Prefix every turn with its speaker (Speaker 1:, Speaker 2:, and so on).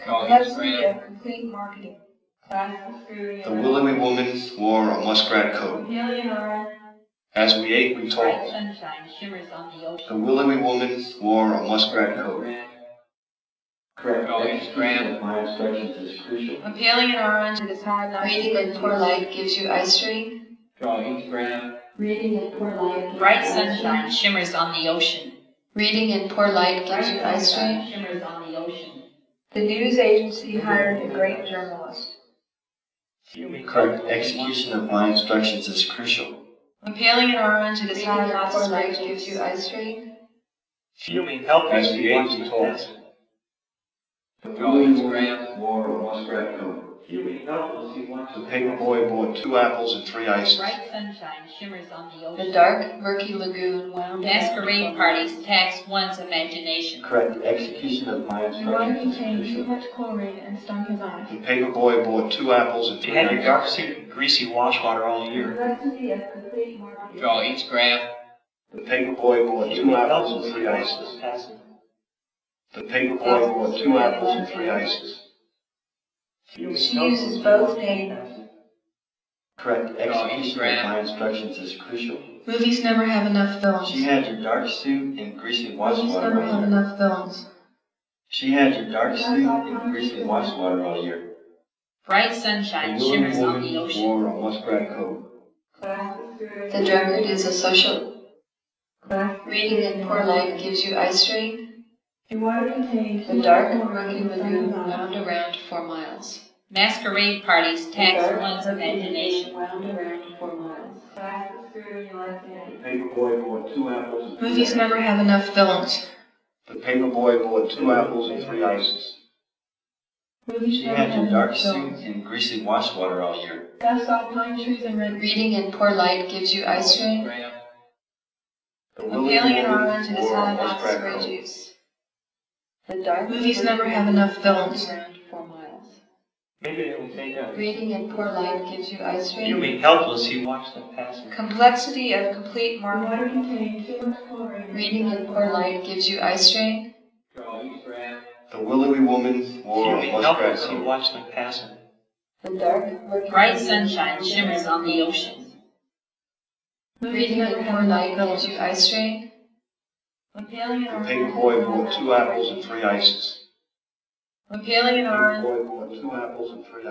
Speaker 1: Complexity of complete marketing.
Speaker 2: The willowy woman wore a muskrat coat. As we ate, we talked. The willowy woman wore a muskrat coat.
Speaker 3: Correct execution of my instructions is crucial.
Speaker 1: Appealing an orange to decide not
Speaker 4: Reading in poor light gives you eye strain.
Speaker 3: Draw each graph.
Speaker 4: Reading in poor light.
Speaker 5: Bright sunshine shimmers on the ocean.
Speaker 4: Reading in poor light gives you eye strain.
Speaker 5: Shimmers on the ocean.
Speaker 1: The news agency hired a great journalist.
Speaker 2: Correct execution of my instructions is crucial.
Speaker 1: Appealing an orange to
Speaker 4: Reading
Speaker 1: decide
Speaker 4: in
Speaker 1: not
Speaker 4: poor
Speaker 1: to
Speaker 4: light
Speaker 1: spray
Speaker 4: gives
Speaker 1: juice.
Speaker 4: you eye strain.
Speaker 3: Fuming helpless
Speaker 2: As we ate, we talked.
Speaker 3: The willowy woman wore a muskrat coat. Fuming helpless, he watched
Speaker 2: The paper boy bought 2 apples and 3 ices.
Speaker 5: Bright sunshine shimmers on the ocean.
Speaker 4: The dark, murky lagoon wound
Speaker 5: Masquerade
Speaker 4: around.
Speaker 5: parties tax one's imagination.
Speaker 2: Correct execution of my
Speaker 1: Water
Speaker 2: instructions is
Speaker 1: contained too
Speaker 2: crucial.
Speaker 1: much chlorine and stung his eyes.
Speaker 2: The paper boy bought 2 apples and 3
Speaker 3: She had your
Speaker 2: ices.
Speaker 3: dark suit and greasy wash water all year.
Speaker 1: Complexity of complete marketing.
Speaker 3: Draw each graph.
Speaker 2: The paper boy bought 2 apples and 3 ices. The paper boy bought 2 apples and 3 ices.
Speaker 1: She uses both names.
Speaker 2: Correct execution of my instructions is crucial.
Speaker 4: Movies never have enough villains.
Speaker 2: She had your dark suit and greasy wash
Speaker 4: Movies
Speaker 2: water
Speaker 4: never
Speaker 2: all
Speaker 4: have
Speaker 2: year.
Speaker 4: enough villains.
Speaker 2: She had your dark suit and greasy wash water all year.
Speaker 5: Bright
Speaker 2: The
Speaker 5: sunshine
Speaker 2: willowy
Speaker 5: shimmers on the
Speaker 2: woman
Speaker 5: ocean.
Speaker 2: wore a muskrat coat.
Speaker 4: The drunkard is a social. Reading in poor light gives you eye strain.
Speaker 1: The water contained
Speaker 4: The dark, murky lagoon wound around 4 miles.
Speaker 5: Masquerade parties
Speaker 4: The
Speaker 5: tax
Speaker 4: dark,
Speaker 5: one's
Speaker 4: murky lagoon
Speaker 5: imagination.
Speaker 4: wound around 4 miles.
Speaker 2: The paper boy bought 2 apples and 3
Speaker 4: Movies
Speaker 2: ices.
Speaker 4: never have enough villains.
Speaker 2: The paper boy bought 2 apples and 3 ices. She had your dark suit and greasy wash water all year.
Speaker 1: Gus saw pine trees and red.
Speaker 4: Reading in poor light gives you eye strain.
Speaker 2: The willowy
Speaker 1: Appealing an
Speaker 2: woman
Speaker 1: orange to
Speaker 2: wore a
Speaker 1: decide not to
Speaker 2: muskrat
Speaker 1: spray
Speaker 2: coat.
Speaker 1: juice.
Speaker 4: The dark,
Speaker 1: Movies never have enough villains.
Speaker 4: around 4 miles.
Speaker 3: Maybe it will take out.
Speaker 4: Reading in poor light gives you eye strain.
Speaker 3: Fuming helpless, he watched them passing.
Speaker 1: Complexity of complete
Speaker 4: The
Speaker 1: marketing.
Speaker 4: water contained too much chlorine. Reading in poor light gives you eye strain.
Speaker 3: Draw each graph.
Speaker 2: The willowy woman wore a
Speaker 3: Fuming
Speaker 2: muskrat
Speaker 3: helpless, he
Speaker 2: coat.
Speaker 3: watched them passing.
Speaker 4: The dark, murky
Speaker 5: Bright
Speaker 4: lagoon
Speaker 5: sunshine
Speaker 4: wound
Speaker 5: shimmers
Speaker 4: around
Speaker 5: on the ocean.
Speaker 4: Reading in poor light gives you eye strain.
Speaker 1: Appealing an
Speaker 2: The paper
Speaker 1: orange.
Speaker 2: boy bought 2 apples and 3 ices.
Speaker 1: Appealing an
Speaker 2: The paper
Speaker 1: orange.
Speaker 2: boy bought 2 apples and 3 ices.